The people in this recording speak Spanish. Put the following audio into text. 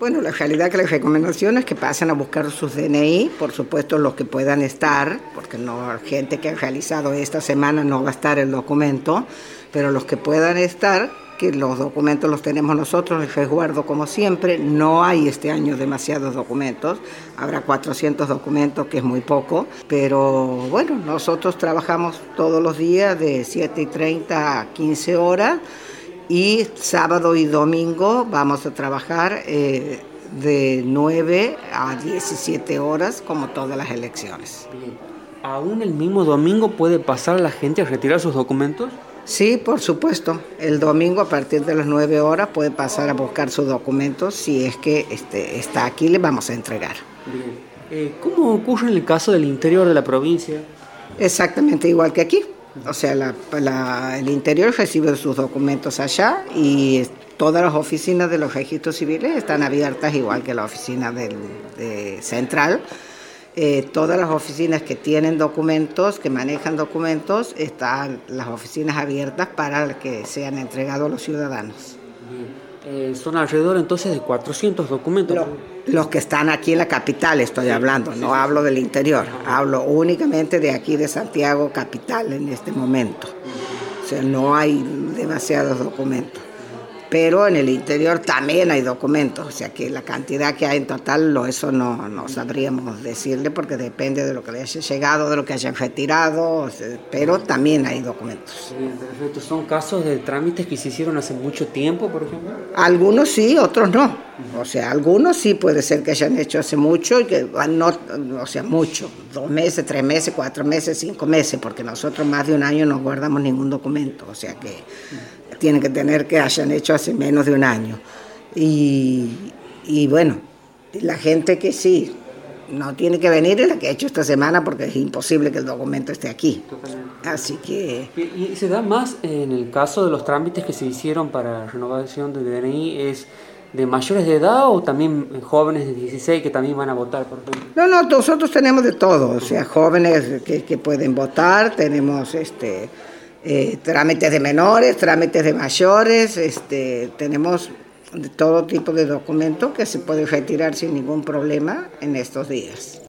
Bueno, la realidad que la recomendación es que pasen a buscar sus DNI, por supuesto los que puedan estar, porque no gente que ha realizado esta semana no va a estar el documento, pero los que puedan estar, que los documentos los tenemos nosotros, el resguardo como siempre, no hay este año demasiados documentos, habrá 400 documentos que es muy poco, pero bueno, nosotros trabajamos todos los días de 7:30 a 15 horas, y sábado y domingo vamos a trabajar de 9 a 17 horas, como todas las elecciones. Bien. ¿Aún el mismo domingo puede pasar la gente a retirar sus documentos? Sí, por supuesto. El domingo a partir de las 9 horas puede pasar a buscar sus documentos. Si es que está aquí, le vamos a entregar. Bien. ¿Cómo ocurre en el caso del interior de la provincia? Exactamente igual que aquí. O sea, el interior recibe sus documentos allá y todas las oficinas de los registros civiles están abiertas igual que la oficina central. Todas las oficinas que tienen documentos, que manejan documentos, están las oficinas abiertas para que sean entregados a los ciudadanos. Son alrededor entonces de 400 documentos. Los que están aquí en la capital estoy hablando, no hablo del interior, hablo únicamente de aquí de Santiago capital en este momento. O sea, no hay demasiados documentos. Pero en el interior también hay documentos, o sea que la cantidad que hay en total, eso no sabríamos decirle porque depende de lo que le haya llegado, de lo que hayan retirado, pero también hay documentos. Bien, perfecto. ¿Son casos de trámites que se hicieron hace mucho tiempo, por ejemplo? Algunos sí, otros no. O sea, algunos sí puede ser que hayan hecho hace mucho y que no, o sea, mucho, 2 meses, 3 meses, 4 meses, 5 meses, porque nosotros más de un año no guardamos ningún documento, o sea que tienen que tener que hayan hecho hace menos de un año. Y bueno, la gente que sí no tiene que venir es la que ha hecho esta semana porque es imposible que el documento esté aquí. Totalmente. Así que... ¿Y se da más en el caso de los trámites que se hicieron para renovación de DNI? ¿Es de mayores de edad o también jóvenes de 16 que también van a votar, por ejemplo? No, nosotros tenemos de todo, o sea, jóvenes que pueden votar, tenemos trámites de menores, trámites de mayores, tenemos de todo tipo de documentos que se puede retirar sin ningún problema en estos días.